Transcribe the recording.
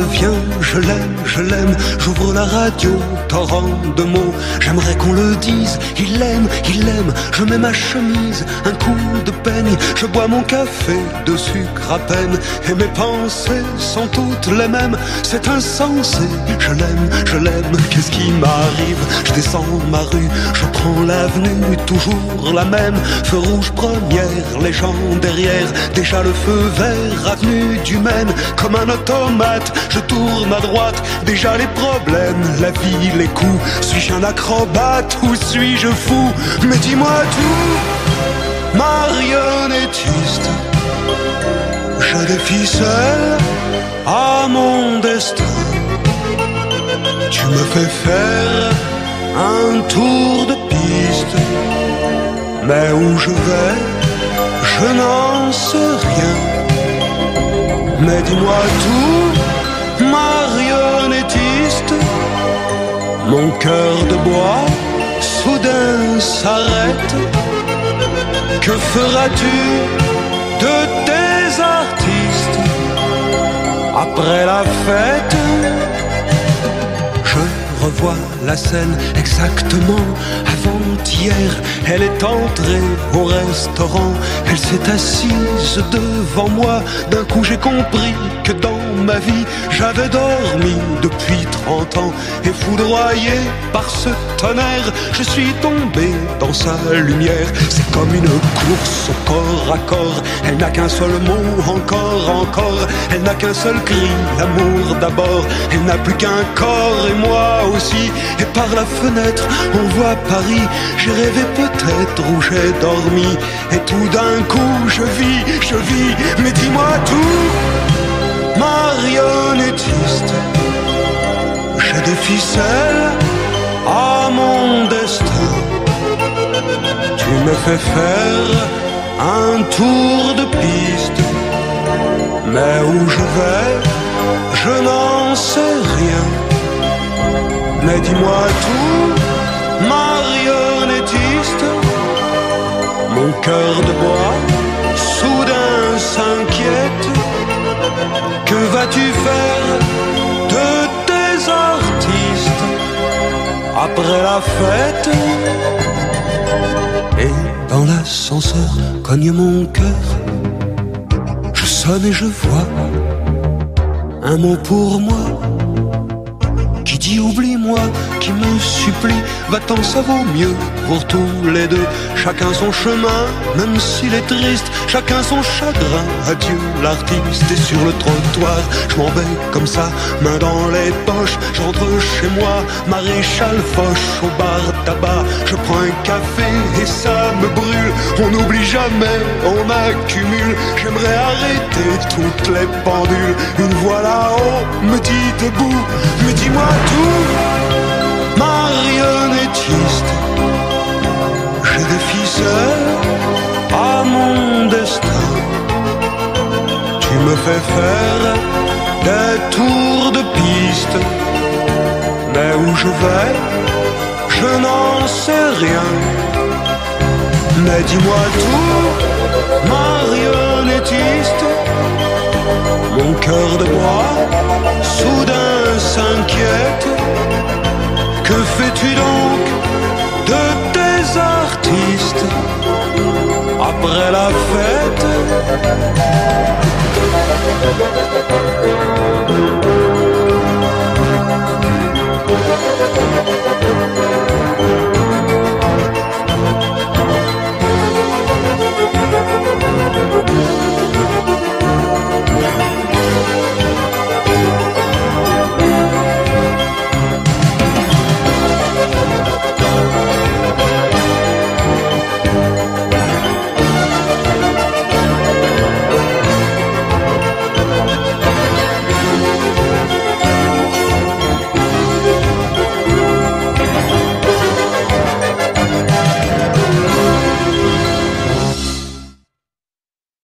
revient, je l'aime, j'ouvre la radio, torrent de mots, j'aimerais qu'on le dise, il l'aime, je mets ma chemise, un coup de peigne, je bois mon café de sucre à peine, et mes pensées sont toutes les mêmes, c'est insensé, je l'aime, qu'est-ce qui m'arrive, je descends ma rue, je prends l'avenue, toujours la même, feu rouge première, les gens derrière, déjà le feu vert, avenue du Maine, comme un automate, je tourne à droite, déjà les problèmes, la vie, les coups, suis-je un acrobate ou suis-je fou? Mais dis-moi tout, marionnettiste, je défie seul à mon destin, tu me fais faire un tour de piste, mais où je vais, je n'en sais rien. Mais dis-moi tout, marionnettiste, mon cœur de bois soudain s'arrête. Que feras-tu de tes artistes après la fête? Je revois la scène exactement avant-hier. Elle est entrée au restaurant, elle s'est assise devant moi. D'un coup j'ai compris que dans ma vie j'avais dormi depuis 30 ans. Et foudroyé par ce tonnerre, je suis tombé dans sa lumière. C'est comme une course au corps à corps. Elle n'a qu'un seul mot, encore. Elle n'a qu'un seul cri, l'amour d'abord. Elle n'a plus qu'un corps et moi aussi. Et par la fenêtre on voit Paris. J'ai rêvé peut-être où j'ai dormi. Et tout d'un coup je vis. Mais dis-moi tout, marionnettiste, j'ai des ficelles à mon destin. Tu me fais faire un tour de piste, mais où je vais, je n'en sais rien. Mais dis-moi tout, marionnettiste, mon cœur de bois soudain s'inquiète. Que vas-tu faire de tes artistes après la fête? Et dans l'ascenseur cogne mon cœur. Je sonne et je vois un mot pour moi qui dit oublie-moi, qui me supplie, va-t'en, ça vaut mieux pour tous les deux. Chacun son chemin, même s'il est triste, chacun son chagrin. Adieu l'artiste. Et sur le trottoir, je m'en vais comme ça, main dans les poches. J'entre chez moi, maréchal Foch, au bar tabac. Je prends un café et ça me brûle. On n'oublie jamais, on accumule. J'aimerais arrêter toutes les pendules. Une voix là-haut me dit debout, mais dis-moi tout, marionnettiste, j'ai des ficelles à mon destin. Tu me fais faire des tours de piste, mais où je vais, je n'en sais rien. Mais dis-moi tout, marionnettiste, mon cœur de bois soudain s'inquiète. Que fais-tu donc de tes artistes après la fête?